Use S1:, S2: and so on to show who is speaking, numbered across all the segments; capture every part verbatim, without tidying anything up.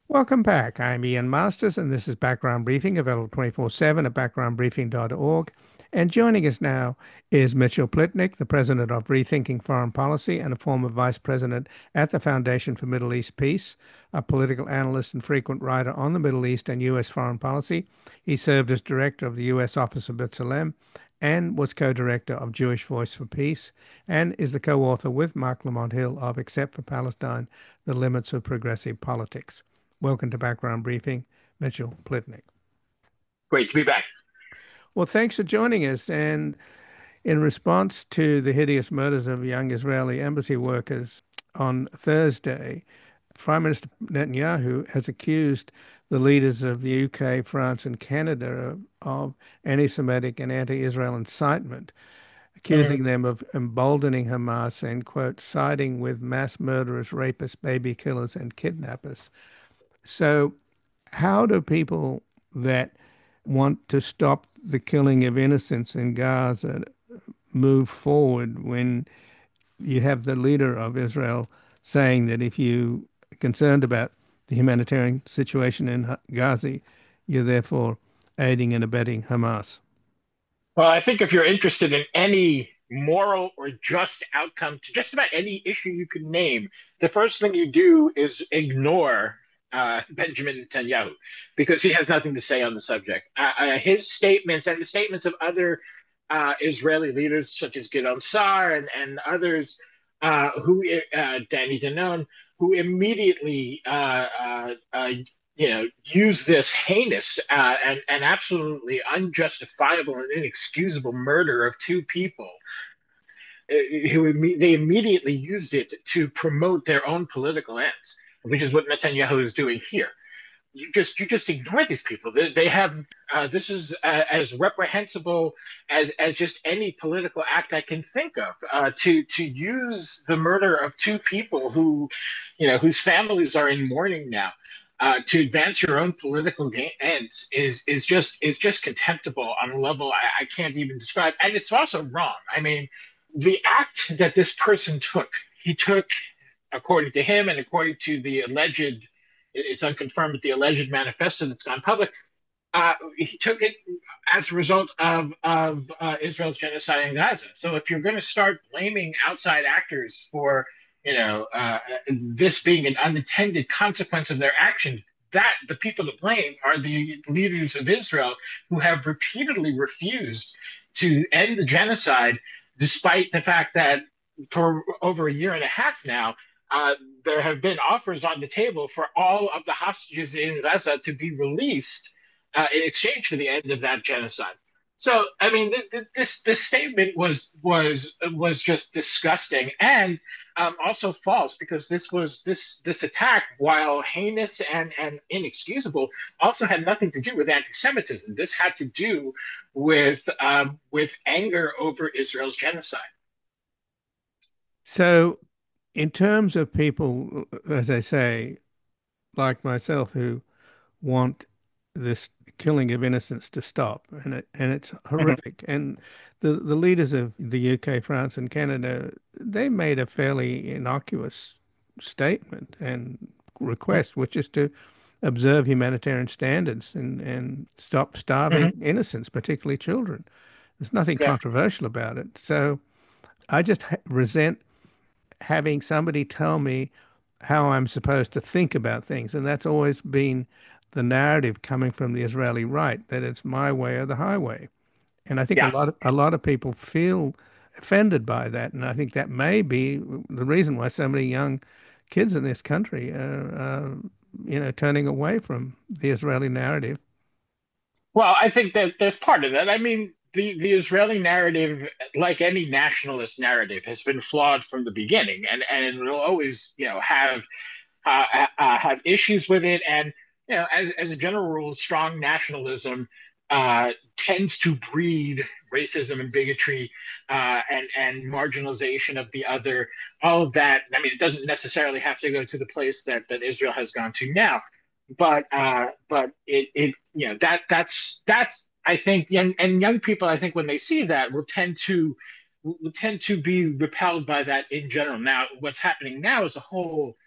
S1: Welcome back. I'm Ian Masters, and this is Background Briefing, available twenty-four seven at background briefing dot org. And joining us now is Mitchell Plitnick, the president of Rethinking Foreign Policy and a former vice president at the Foundation for Middle East Peace, a political analyst and frequent writer on the Middle East and U S foreign policy. He served as director of the U S Office of B'Tselem and was co-director of Jewish Voice for Peace, and is the co-author with Mark Lamont Hill of Except for Palestine, The Limits of Progressive Politics. Welcome to Background Briefing, Mitchell Plitnick.
S2: Great to be back.
S1: Well, thanks for joining us. And in response to the hideous murders of young Israeli embassy workers on Thursday, Prime Minister Netanyahu has accused the leaders of the U K, France, and Canada of, of anti-Semitic and anti-Israel incitement,
S2: Mhm.
S1: accusing them of emboldening Hamas and, quote, siding with mass murderers, rapists, baby killers, and kidnappers. So, how do people that want to stop the killing of innocents in Gaza move forward when you have the leader of Israel saying that if you are concerned about the humanitarian situation in Gaza, you're therefore aiding and abetting Hamas?
S2: Well, I think if you're interested in any moral or just outcome to just about any issue you could name, the first thing you do is ignore uh, Benjamin Netanyahu because he has nothing to say on the subject. Uh, uh, his statements and the statements of other uh, Israeli leaders, such as Gideon Sa'ar and, and others, uh, who uh, Danny Danon, who immediately uh, uh, uh, you know, use this heinous uh, and, and absolutely unjustifiable and inexcusable murder of two people. uh, Who they immediately used it to promote their own political ends, which is what Netanyahu is doing here. You just you just ignore these people. They, they have uh, this is uh, as reprehensible as as just any political act I can think of. Uh, to to use the murder of two people who, you know, whose families are in mourning now, uh, to advance your own political ga- ends is is just is just contemptible on a level I, I can't even describe. And it's also wrong. I mean, the act that this person took, he took according to him and according to the alleged, it's unconfirmed, but the alleged manifesto that's gone public, uh, he took it as a result of, of uh, Israel's genocide in Gaza. So if you're going to start blaming outside actors for, you know, uh, this being an unintended consequence of their actions, that the people to blame are the leaders of Israel who have repeatedly refused to end the genocide, despite the fact that for over a year and a half now, uh, there have been offers on the table for all of the hostages in Gaza to be released uh, in exchange for the end of that genocide. So, I mean, th- th- this this statement was was was just disgusting and um, also false because this was this this attack, while heinous and and inexcusable, also had nothing to do with anti-Semitism. This had to do with um, with anger over Israel's genocide.
S1: So, in terms of people, as I say, like myself, who want this killing of innocents to stop, and it, and it's
S2: Mhm.
S1: horrific. And the the leaders of the U K, France, and Canada, they made a fairly innocuous statement and request, which is to observe humanitarian standards and and stop starving
S2: Mhm.
S1: innocents, particularly children. There's nothing
S2: Yeah.
S1: controversial about it. So I just ha resent having somebody tell me how I'm supposed to think about things. And that's always been the narrative coming from the Israeli right, that it's my way or the highway. And I think a
S2: Yeah.
S1: lot of a lot of people feel offended by that. And I think that may be the reason why so many young kids in this country are, uh, you know, turning away from the Israeli narrative.
S2: Well, I think that there's part of that. I mean, the, the Israeli narrative, like any nationalist narrative, has been flawed from the beginning, and and it will always, you know, have uh, uh, have issues with it. And you know, as as a general rule, strong nationalism uh, tends to breed racism and bigotry uh, and and marginalization of the other. All of that. I mean, it doesn't necessarily have to go to the place that that Israel has gone to now, but uh, but it it you know that that's that's I think young and young people I think when they see that will tend to will tend to be repelled by that in general. Now, what's happening now is a whole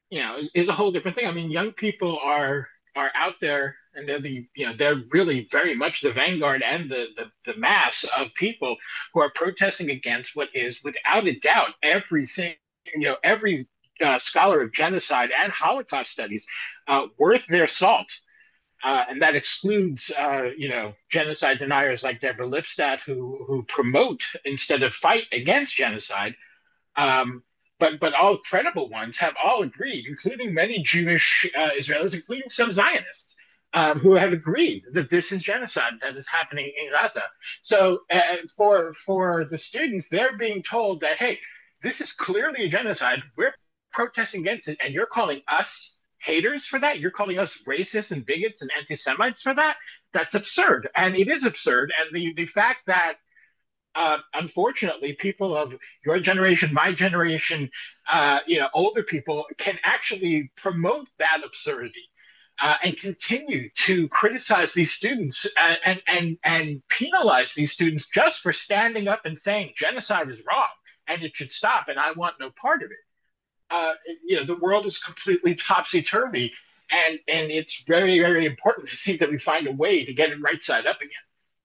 S2: you know, is a whole different thing. I mean, young people are are out there and they're the, you know, they're really very much the vanguard and the the, the mass of people who are protesting against what is without a doubt every single, you know, every uh, scholar of genocide and Holocaust studies uh, worth their salt. Uh, and that excludes, uh, you know, genocide deniers like Deborah Lipstadt, who who promote instead of fight against genocide. Um, but but all credible ones have all agreed, including many Jewish uh, Israelis, including some Zionists, um, who have agreed that this is genocide that is happening in Gaza. So uh, for for the students, they're being told that, hey, this is clearly a genocide. We're protesting against it, and you're calling us haters for that. You're calling us racists and bigots and anti-Semites for that. That's absurd, and it is absurd. And the the fact that uh, unfortunately, people of your generation, my generation, uh, you know, older people can actually promote that absurdity uh, and continue to criticize these students and, and and and penalize these students just for standing up and saying genocide is wrong and it should stop, and I want no part of it. Uh, you know, the world is completely topsy turvy, and and it's very very important to think that we find a way to get it right side up again.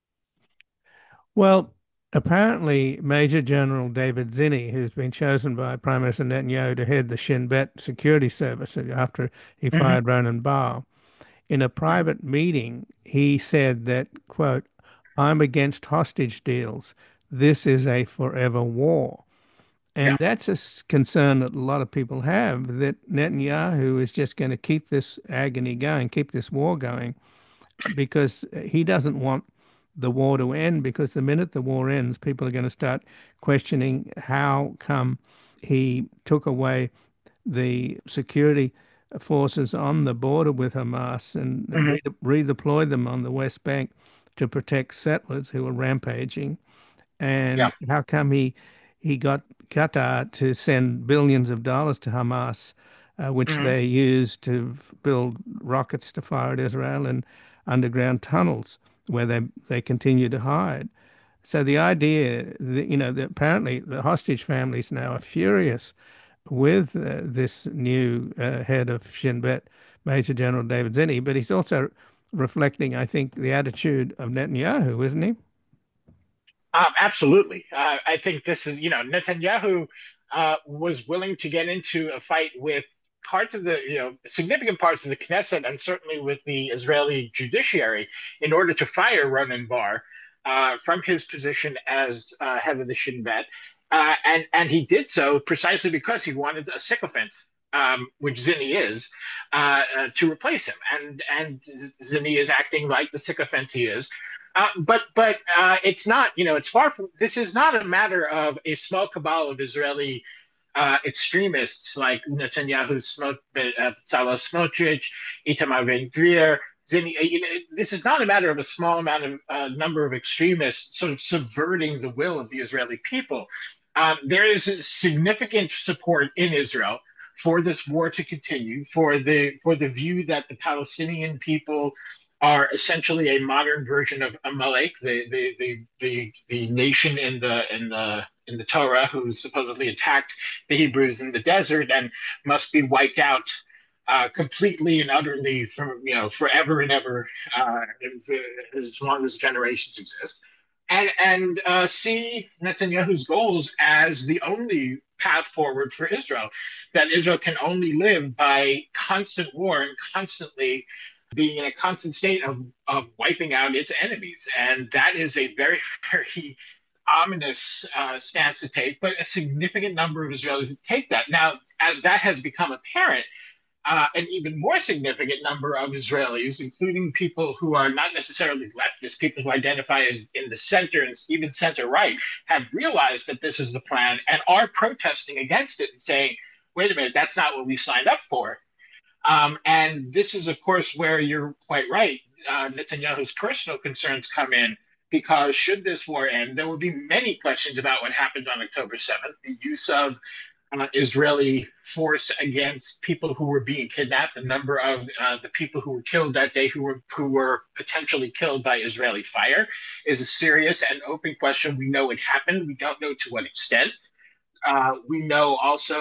S1: Well, apparently, Major General David Zinni, who's been chosen by Prime Minister Netanyahu to head the Shin Bet security service after he
S2: Mm-hmm.
S1: fired Ronan Bar, in a private meeting, he said that, quote, I'm against hostage deals. This is a forever war. And
S2: Yeah.
S1: that's a s- concern that a lot of people have that Netanyahu is just going to keep this agony going, keep this war going, because he doesn't want the war to end. Because the minute the war ends, people are going to start questioning how come he took away the security forces on the border with Hamas and
S2: Mm-hmm.
S1: re- redeployed them on the West Bank to protect settlers who were rampaging.
S2: Yeah.
S1: And how come he he got Qatar to send billions of dollars to Hamas, uh, which
S2: Mm-hmm.
S1: they used to f- build rockets to fire at Israel and underground tunnels where they they continue to hide. So the idea that, you know, that apparently the hostage families now are furious with uh, this new uh, head of Shin Bet, Major General David Zinni, but he's also reflecting, I think, the attitude of Netanyahu, isn't he?
S2: Um, absolutely. Uh, I think this is, you know, Netanyahu uh, was willing to get into a fight with parts of the, you know, significant parts of the Knesset and certainly with the Israeli judiciary in order to fire Ronan Bar uh, from his position as uh, head of the Shin Bet. Uh, and, and he did so precisely because he wanted a sycophant, um, which Zinni is, uh, uh, to replace him. And, and Zinni is acting like the sycophant he is. Uh, but but uh, it's not, you know, it's far from, this is not a matter of a small cabal of Israeli uh, extremists like Netanyahu's Smo- uh, Bezalel Smotrich, Itamar Ben-Gvir. Zini, uh, you know, this is not a matter of a small amount of uh, number of extremists sort of subverting the will of the Israeli people. Um, there is significant support in Israel for this war to continue, for the for the view that the Palestinian people are essentially a modern version of Amalek, the the the the, the nation in the in the in the Torah who supposedly attacked the Hebrews in the desert and must be wiped out uh, completely and utterly from, you know, forever and ever, uh, as long as generations exist, and and uh, see Netanyahu's goals as the only path forward for Israel, that Israel can only live by constant war and constantly being in a constant state of, of wiping out its enemies. And that is a very, very ominous uh, stance to take, but a significant number of Israelis take that. Now, as that has become apparent, uh, an even more significant number of Israelis, including people who are not necessarily leftists, people who identify as in the center and even center right, have realized that this is the plan and are protesting against it and saying, wait a minute, that's not what we signed up for. Um, and this is, of course, where you're quite right. Uh, Netanyahu's personal concerns come in because should this war end, there will be many questions about what happened on October seventh, the use of uh, Israeli force against people who were being kidnapped, the number of uh, the people who were killed that day who were who were potentially killed by Israeli fire is a serious and open question. We know it happened. We don't know to what extent. Uh, we know also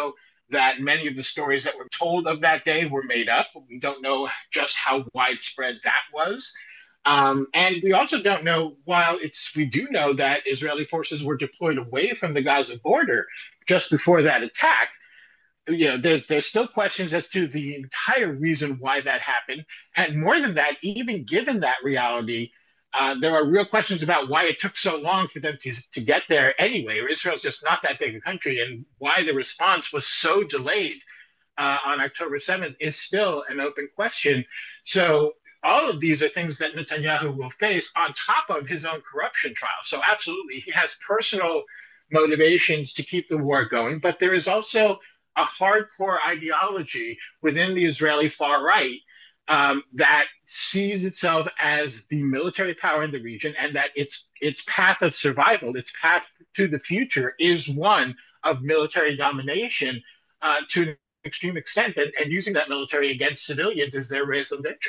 S2: that many of the stories that were told of that day were made up. We don't know just how widespread that was. Um, and we also don't know, while it's, we do know that Israeli forces were deployed away from the Gaza border just before that attack. You know, there's there's still questions as to the entire reason why that happened, and more than that, even given that reality, uh, there are real questions about why it took so long for them to to get there anyway. Israel's just not that big a country, and why the response was so delayed uh, on October seventh is still an open question. So all of these are things that Netanyahu will face on top of his own corruption trial. So absolutely, he has personal motivations to keep the war going, but there is also a hardcore ideology within the Israeli far right um, that sees itself as the military power in the region, and that its its path of survival, its path to the future, is one of military domination uh, to an extreme extent, and, and using that military against civilians is their raison d'etre.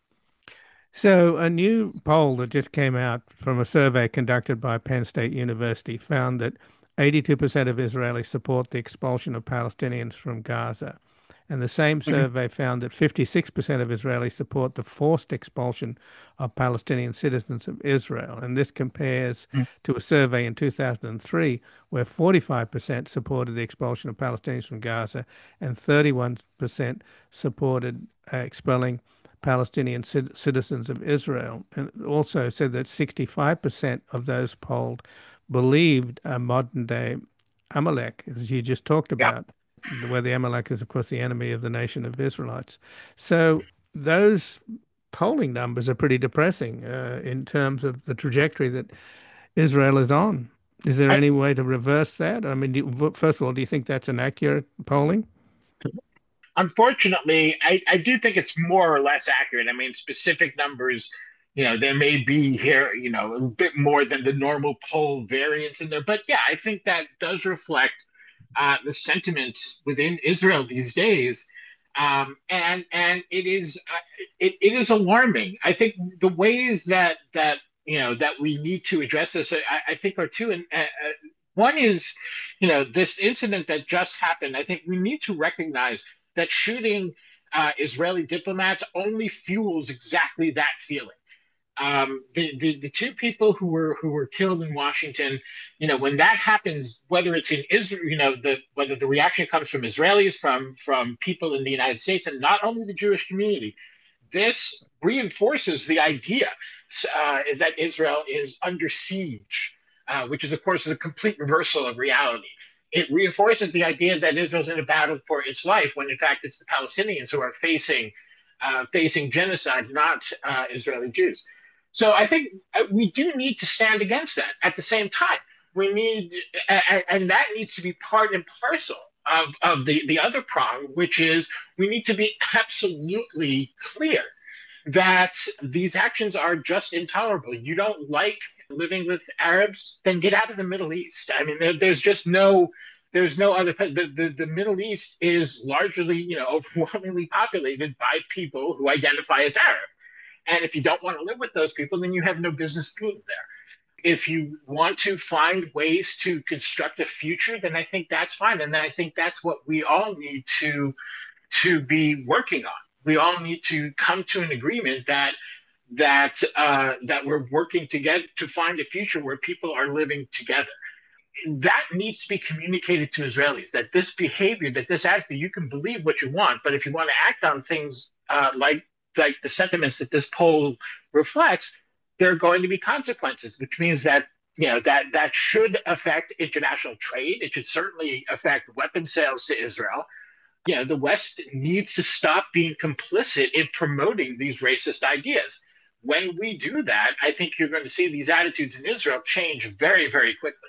S1: So, a new poll that just came out from a survey conducted by Penn State University found that eighty-two percent of Israelis support the expulsion of Palestinians from Gaza. And the same
S2: Mhm.
S1: survey found that fifty-six percent of Israelis support the forced expulsion of Palestinian citizens of Israel. And this compares to a survey in two thousand three where forty-five percent supported the expulsion of Palestinians from Gaza and thirty-one percent supported uh, expelling Palestinian citizens of Israel, and also said that sixty-five percent of those polled believed a modern day Amalek, as you just talked
S2: Yeah.
S1: about, where the Amalek is, of course, the enemy of the nation of Israelites. So those polling numbers are pretty depressing uh, in terms of the trajectory that Israel is on. Is there
S2: I,
S1: any way to reverse that? I mean, do, first of all, do you think that's an accurate polling?
S2: Unfortunately, I, I do think it's more or less accurate. I mean, specific numbers, you know, there may be here, you know, a bit more than the normal poll variance in there. But yeah, I think that does reflect uh, the sentiment within Israel these days. Um, and and it is uh, it, it is alarming. I think the ways that that you know that we need to address this, I, I think, are two. And uh, uh, one is, you know, this incident that just happened. I think we need to recognize that shooting uh, Israeli diplomats only fuels exactly that feeling. Um, the, the the two people who were who were killed in Washington, you know, when that happens, whether it's in Israel, you know, the whether the reaction comes from Israelis, from from people in the United States, and not only the Jewish community, this reinforces the idea uh, that Israel is under siege, uh, which is, of course, is a complete reversal of reality. It reinforces the idea that Israel's in a battle for its life, when in fact it's the Palestinians who are facing uh, facing genocide, not uh, Israeli Jews. So I think uh, we do need to stand against that. At the same time, we need, and, and that needs to be part and parcel of, of the, the other prong, which is we need to be absolutely clear that these actions are just intolerable. You don't like living with Arabs, then get out of the Middle East. I mean, there, there's just no, there's no other. The, the the Middle East is largely, you know, overwhelmingly populated by people who identify as Arab. And if you don't want to live with those people, then you have no business being there. If you want to find ways to construct a future, then I think that's fine. And I think that's what we all need to to be working on. We all need to come to an agreement that that uh, that we're working together to find a future where people are living together. That needs to be communicated to Israelis. That this behavior, that this attitude, you can believe what you want, but if you want to act on things uh, like like the sentiments that this poll reflects, there are going to be consequences, which means that you know that that should affect international trade. It should certainly affect weapon sales to Israel. You know, the West needs to stop being complicit in promoting these racist ideas. When we do that, I think you're going to see these attitudes in Israel change very, very quickly.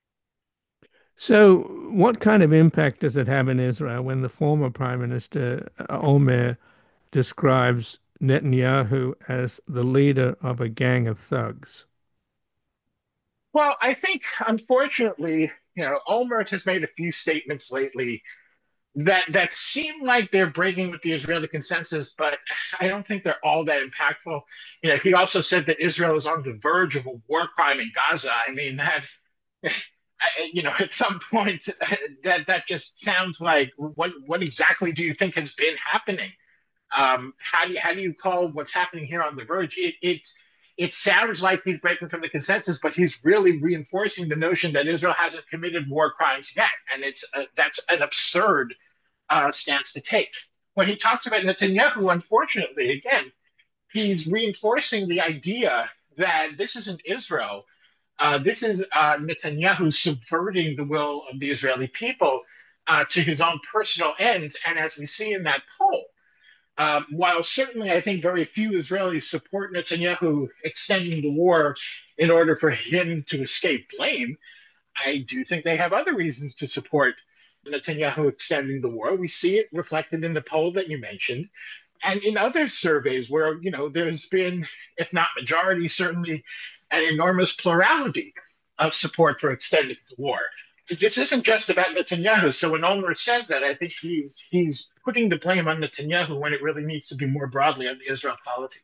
S1: So, what kind of impact does it have in Israel when the former Prime Minister uh, Omer describes Netanyahu as the leader of a gang of thugs?
S2: Well, I think, unfortunately, you know, Olmert has made a few statements lately that that seem like they're breaking with the Israeli consensus, but I don't think they're all that impactful. You know, he also said that Israel is on the verge of a war crime in Gaza. I mean, that I, you know, at some point, that that just sounds like what what exactly do you think has been happening? Um, how do you, how do you call what's happening here on the verge? It it it sounds like he's breaking from the consensus, but he's really reinforcing the notion that Israel hasn't committed war crimes yet, and it's uh, that's an absurd uh, stance to take. When he talks about Netanyahu, unfortunately, again, he's reinforcing the idea that this isn't Israel. Uh, this is uh, Netanyahu subverting the will of the Israeli people uh, to his own personal ends. And as we see in that poll, um, while certainly I think very few Israelis support Netanyahu extending the war in order for him to escape blame, I do think they have other reasons to support Netanyahu extending the war. We see it reflected in the poll that you mentioned, and in other surveys where you know there's been, if not majority, certainly an enormous plurality of support for extending the war. This isn't just about Netanyahu. So when Olmert says that, I think he's he's putting the blame on Netanyahu when it really needs to be more broadly on the Israel polity.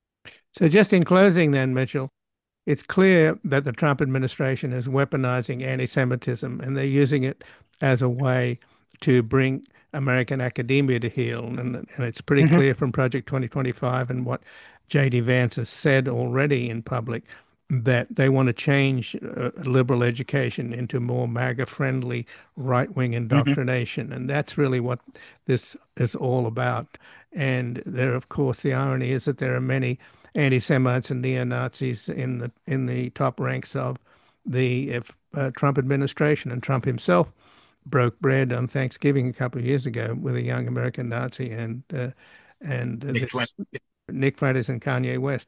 S1: So just in closing, then, Mitchell, it's clear that the Trump administration is weaponizing anti-Semitism, and they're using it as a way to bring American academia to heel. And, and it's pretty
S2: Mm-hmm.
S1: clear from Project twenty twenty-five and what J D Vance has said already in public that they want to change uh, liberal education into more MAGA-friendly right-wing
S2: Mm-hmm.
S1: indoctrination. And that's really what this is all about. And there, of course, the irony is that there are many anti-Semites and neo-Nazis in the in the top ranks of the if, uh, Trump administration, and Trump himself broke bread on Thanksgiving a couple of years ago with a young American Nazi and uh, and uh,
S2: Nick Twin.
S1: this Nick Freitas and Kanye West.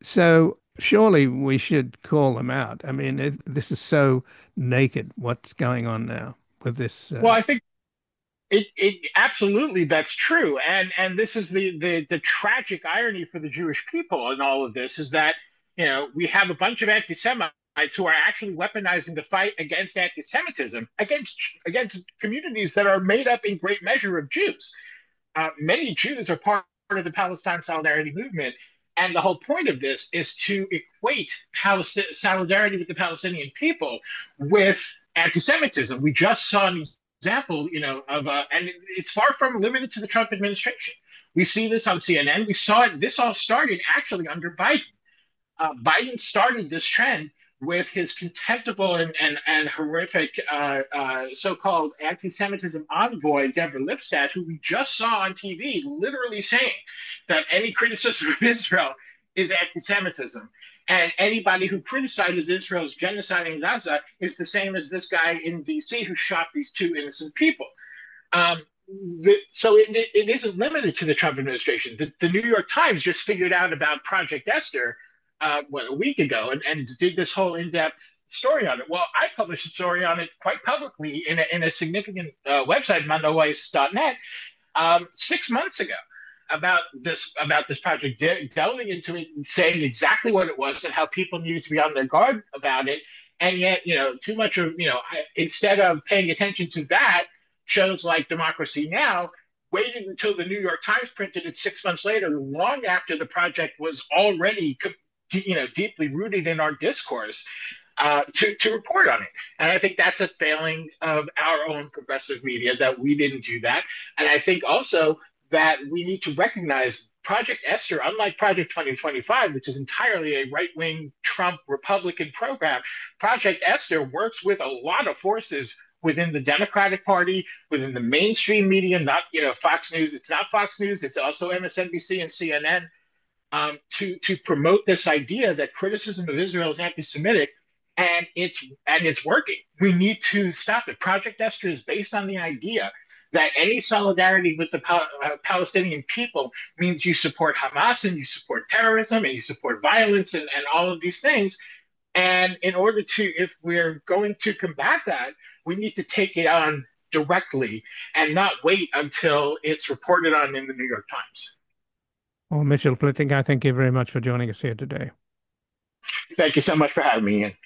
S1: So surely we should call them out. I mean, it, this is so naked what's going on now with this.
S2: Well,
S1: Uh,
S2: I think It, it absolutely that's true, and and this is the, the the tragic irony for the Jewish people in all of this is that you know we have a bunch of anti-Semites who are actually weaponizing the fight against anti-Semitism against against communities that are made up in great measure of Jews. Uh, many Jews are part of the Palestine Solidarity Movement, and the whole point of this is to equate Palest- solidarity with the Palestinian people with anti-Semitism. We just saw an example, you know, of uh, and it's far from limited to the Trump administration. We see this on C N N. We saw it. This all started actually under Biden. Uh, Biden started this trend with his contemptible and and, and horrific uh, uh, so-called anti-Semitism envoy Deborah Lipstadt, who we just saw on T V, literally saying that any criticism of Israel is anti-Semitism. And anybody who criticizes Israel's genocide in Gaza is the same as this guy in D C who shot these two innocent people. Um, the, so it, it isn't limited to the Trump administration. The, the New York Times just figured out about Project Esther, uh, what, a week ago, and, and did this whole in-depth story on it. Well, I published a story on it quite publicly in a, in a significant uh, website, mondoweiss dot net, um, six months ago about this about this project, de- delving into it and saying exactly what it was and how people needed to be on their guard about it. And yet, you know, too much of you know, I, instead of paying attention to that, shows like Democracy Now! Waited until the New York Times printed it six months later, long after the project was already, you know, deeply rooted in our discourse, uh, to to report on it. And I think that's a failing of our own progressive media that we didn't do that. And I think also that we need to recognize Project Esther, unlike Project twenty twenty-five, which is entirely a right wing Trump Republican program. Project Esther works with a lot of forces within the Democratic Party, within the mainstream media, not you know Fox News. It's not Fox News. It's also M S N B C and C N N, um, to to promote this idea that criticism of Israel is anti-Semitic, and it's and it's working. We need to stop it. Project Esther is based on the idea that any solidarity with the Pal- uh, Palestinian people means you support Hamas and you support terrorism and you support violence and, and all of these things. And in order to, if we're going to combat that, we need to take it on directly and not wait until it's reported on in the New York Times.
S1: well, Mitchell Plitting, I thank you very much for joining us here today.
S2: Thank you so much for having me, Ian.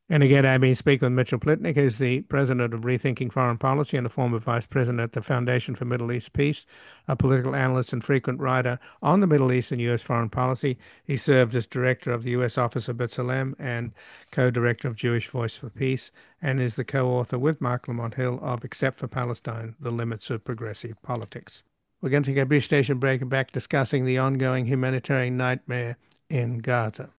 S1: And again, I've been speaking with Mitchell Plitnick, who's the president of Rethinking Foreign Policy and a former vice president at the Foundation for Middle East Peace, a political analyst and frequent writer on the Middle East and U S foreign policy. He served as director of the U S Office of B'Tselem and co-director of Jewish Voice for Peace, and is the co-author with Mark Lamont Hill of Except for Palestine, The Limits of Progressive Politics. We're going to take a brief station break and back discussing the ongoing humanitarian nightmare in Gaza.